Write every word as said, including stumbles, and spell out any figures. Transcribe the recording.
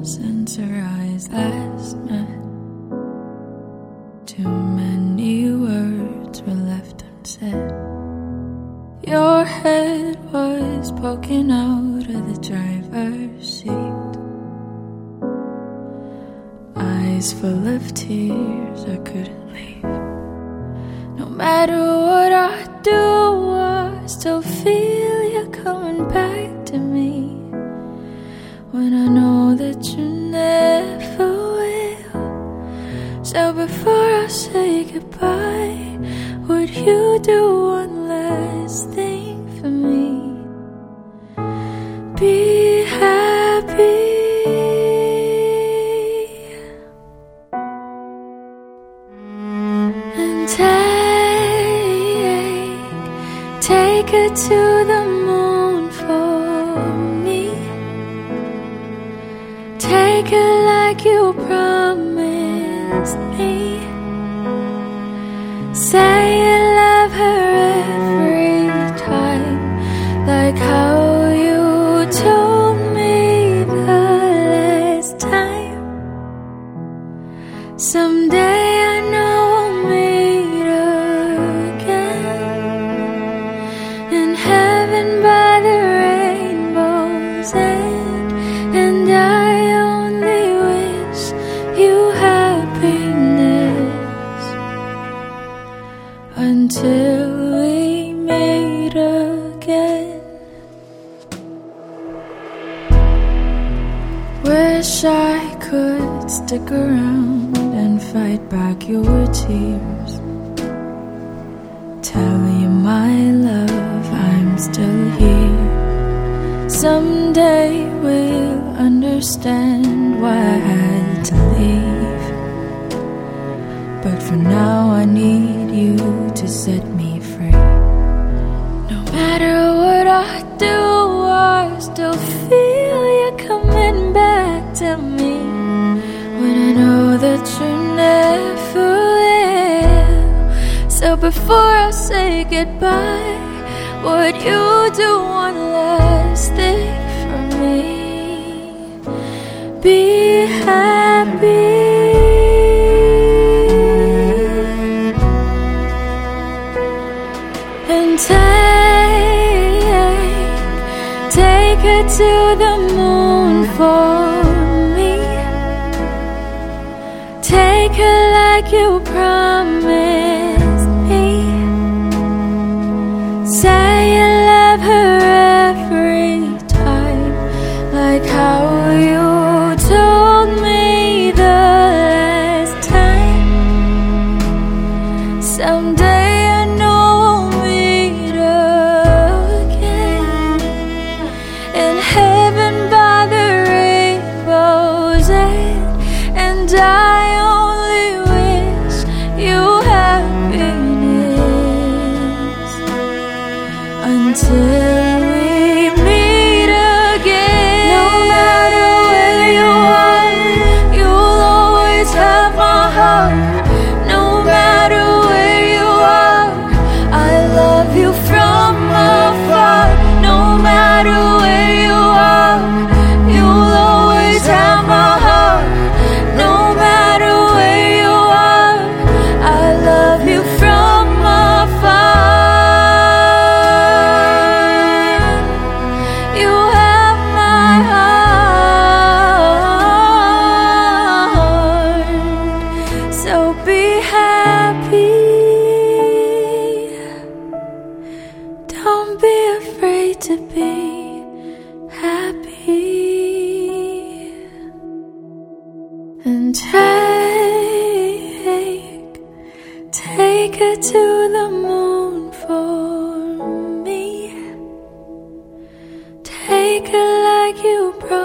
since our eyes last met. Too many words were left unsaid. Your head was poking out of the driver's seat, eyes full of tears, I couldn't leave. No matter what I do, I still feel you coming back to me. When I know that you never will. So before I say goodbye, would you do one last thing for me? Be happy and take, take her to the moon for me. Take her like you promised me. Say you love her every time, like how you told me the last time. Someday I know we'll meet again in heaven by the rainbow's end, and I only wish you happiness until we meet again. Wish I could stick around and fight back your tears. Tell you my love, I'm still here. Someday we'll understand why I had to leave. But for now I need you to set me free. No matter what I do, I still feel you coming back to me. When I know that you never will. So before I say goodbye, would you do one last thing for me? Be happy and take, take her to the moon for me. Take her like you promised me. Say you love her every time, like how you told me the last time. Someday I know we'll meet again in heaven by the rainbow's end, and I only wish you happiness until we meet again. No matter where you are, you'll always have my heart. No matter where you are, I love you from afar. No matter where you are, you'll always have my heart. No matter where you are, I love you from afar. You have my heart. So be happy. Don't be afraid to be happy. And take, take her to the moon for me. Take her like you promised.